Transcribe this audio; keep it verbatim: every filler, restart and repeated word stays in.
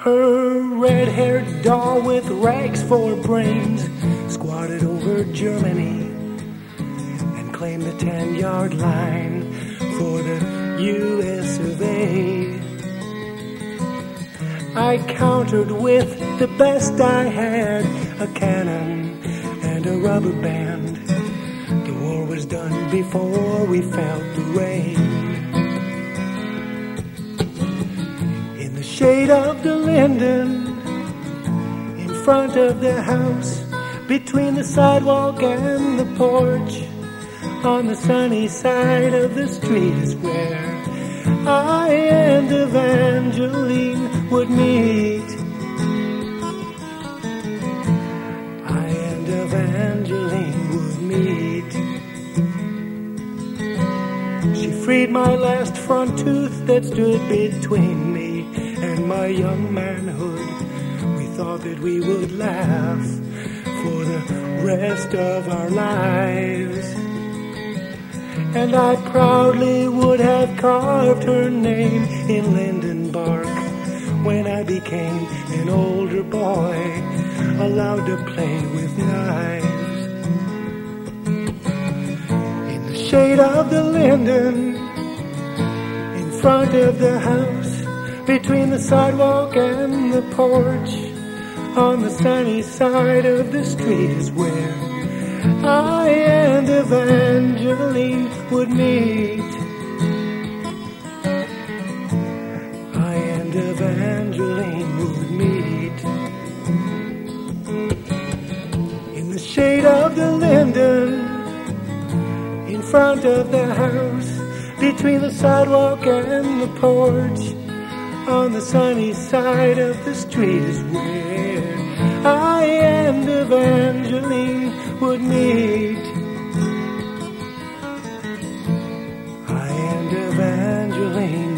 Her red-haired doll with rags for brains squatted over Germany and claimed the ten-yard line for the U S of A. I countered with the best I had, a cannon and a rubber band. The war was done before we felt the rain. In the shade of the linden, in front of the house, between the sidewalk and the porch, on the sunny side of the street is where I and Evangeline would meet. I and Evangeline would meet. She freed my last front tooth that stood between me and my young manhood. We thought that we would laugh for the rest of our lives. And I proudly would have carved her name in linden bark when I became an older boy, allowed to play with knives. In the shade of the linden, in front of the house, between the sidewalk and the porch, on the sunny side of the street is where I and Evangeline would meet. I and Evangeline would meet. In the shade of the linden, in front of the house, between the sidewalk and the porch, on the sunny side of the street is where I and Evangeline would meet. I and Evangeline